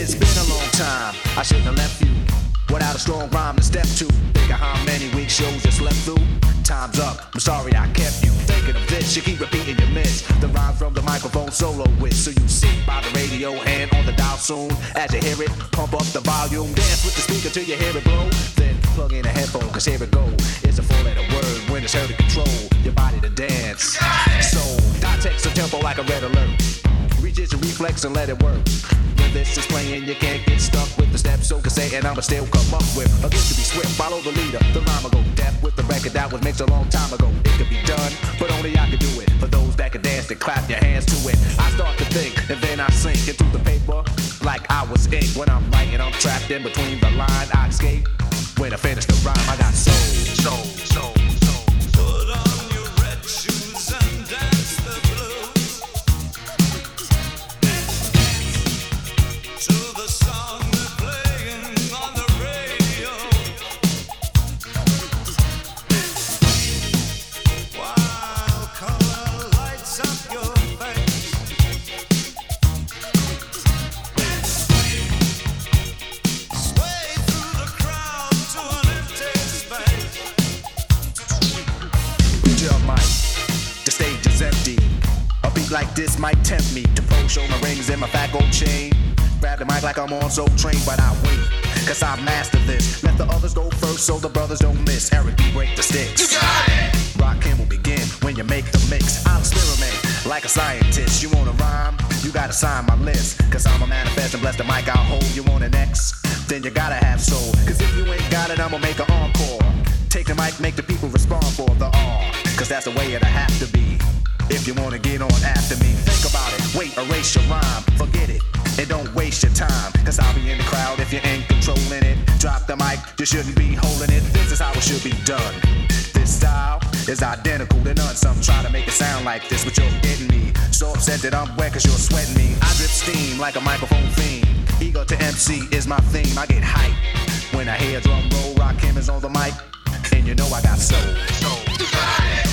It's been a long time, I shouldn't have left you without a strong rhyme to step to. Think of how many weak shows you slept through. Time's up, I'm sorry I kept you thinking of this. You keep repeating your miss the rhyme from the microphone solo with. So you sit by the radio, hand on the dial soon. As you hear it, pump up the volume. Dance with the speaker till you hear it blow. Then plug in a headphone, cause here it go. It's a four-letter word when it's heard to control your body to dance. So dissect the tempo like a red alert. Reach your reflex and let it work. When this is playing, you can't get stuck with the steps. So can say, and I'ma still come up with a gift to be swift. Follow the leader, the rhyme will go deaf with the record that was mixed a long time ago. It could be done, but only I can do it. For those that can dance, then clap your hands to it. I start to think, and then I sink into the paper like I was ink. When I'm writing, I'm trapped in between the line. I escape when I finish the rhyme. I got soul, soul, soul. Like this might tempt me to pose, show my rings and my fat gold chain. Grab the mic like I'm on Soul Train, but I wait, cause I've mastered this. Let the others go first so the brothers don't miss. Eric B, break the sticks. You got it! Rockin' will begin when you make the mix. I'll experiment like a scientist. You wanna rhyme? You gotta sign my list. Cause I'm a manifest and bless the mic I'll hold. You want an X? Then you gotta have soul. Cause if you ain't got it, I'ma make an encore. Take the mic, make the people respond for the R. Cause that's the way it'll have to be. If you wanna get on after me, think about it. Wait, erase your rhyme, forget it, and don't waste your time. Cause I'll be in the crowd if you ain't controlling it. Drop the mic, you shouldn't be holding it. This is how it should be done. This style is identical to none. Some try to make it sound like this, but you're getting me. So upset that I'm wet cause you're sweating me. I drip steam like a microphone fiend. Ego to MC is my theme. I get hype when I hear drum roll. Rakim is on the mic, and you know I got soul. Soul.